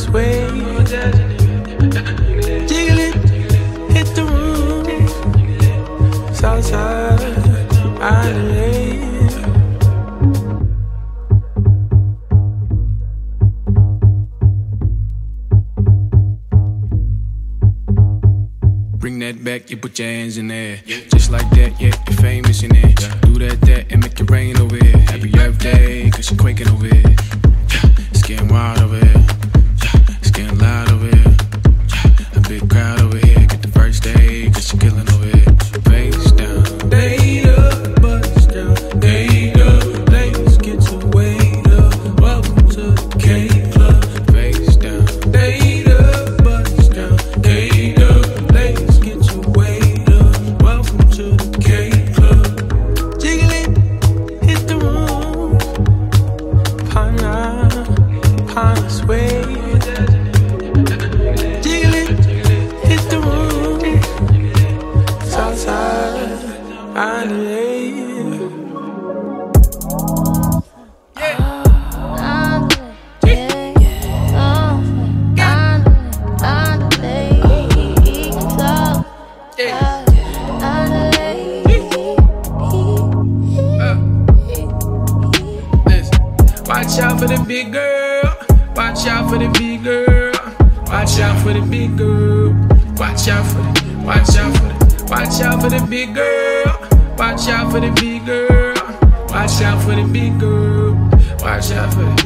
sway. Jiggle it, hit the room. Southside, Island. Bring that back, you put your hands in there. Just like that, yeah, you're famous in there. Do that, and make it rain over here. Happy Earth Day, cause you're quaking over here. It's getting wild over here. It's getting loud over here. A big crowd over here. Get the first day, cause you're killing over here. Face down, Day up, bust down. Day up, let's get your weight up. Welcome to the K Club. face down. Day up, bust down. Day up, let's get your weight up. Welcome to the K Club. Jiggle it, hit the room. Pana sway. Jiggle it, hit the room. Southside, Island. Watch out for the big girl. Watch out for the big girl. Watch out for the big girl. Watch out for the big girl. Watch out for the big girl. Watch out for the big girl. Watch out for the